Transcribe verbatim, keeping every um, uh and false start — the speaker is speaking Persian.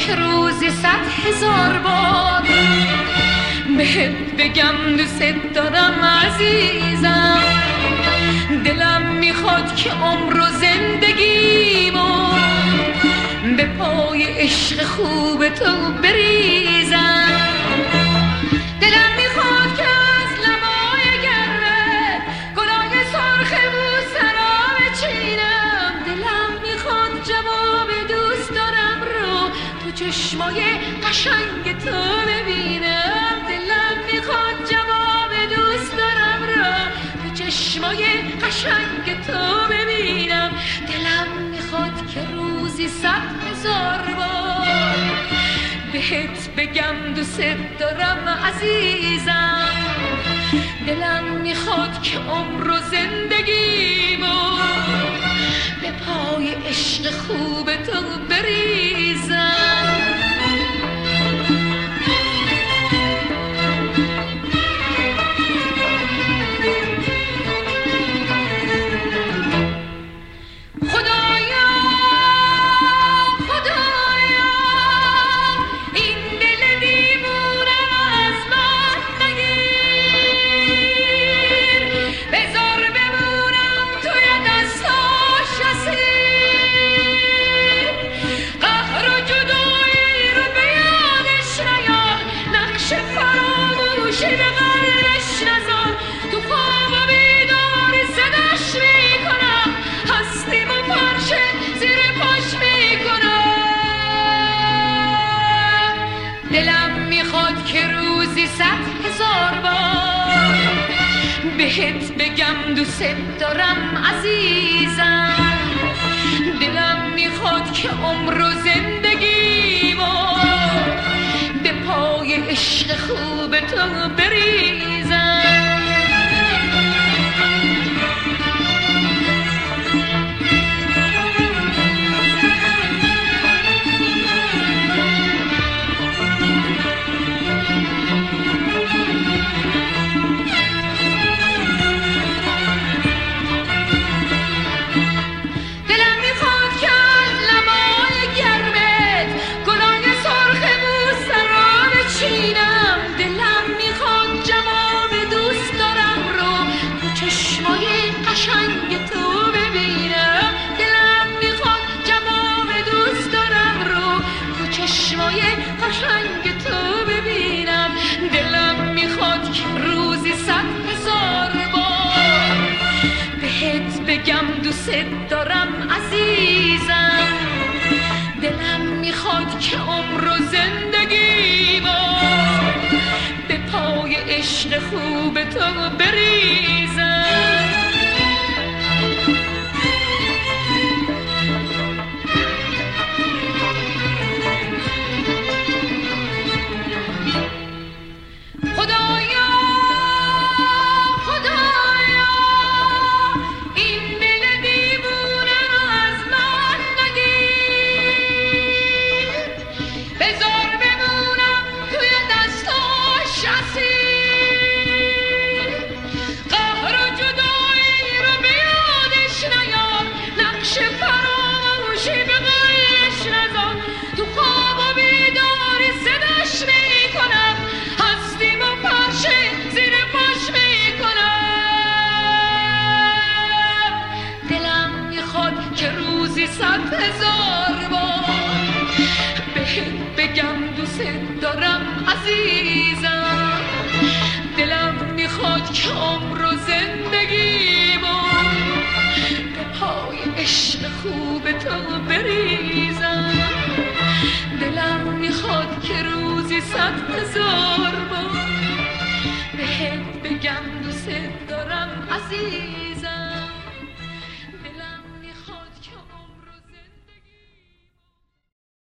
که روزی صد هزار بار بهت بگم دوست دارم عزیزم. دلم میخواد که عمر و زندگیمو به پای عشق خوب تو بریزم. دلم میخواد که از لبای گرمه گلای سرخ بوسرا بچینم. دلم میخواد جواب دوست دارم رو تو چشمای قشنگ تو ببینم. دلم میخواد جواب دوست دارم رو تو چشمای قشنگ تو ببینم. دلم میخواد که روزی صد هزار بار بهت بگم دوست دارم عزیزم. دلم میخواد که عمر و زندگیمو به پای عشق خوب تو بریزم. بهت بگم دوست دارم عزیزم. دلم میخواد که عمر و زندگیمو به پای عشق خوب تو بریزم. دوست دارم عزیزم. دلم میخواد که عمر و زندگیمو به پای عشق خوب تو بریزم. صد هزار بار بهت بگم دوست دارم عزیزم. دلم میخواد که عمر و زندگیمو به پای عشق خوب تو بریزم. دلم میخواد که روزی صد هزار بار بهت بگم دوست دارم عزیزم.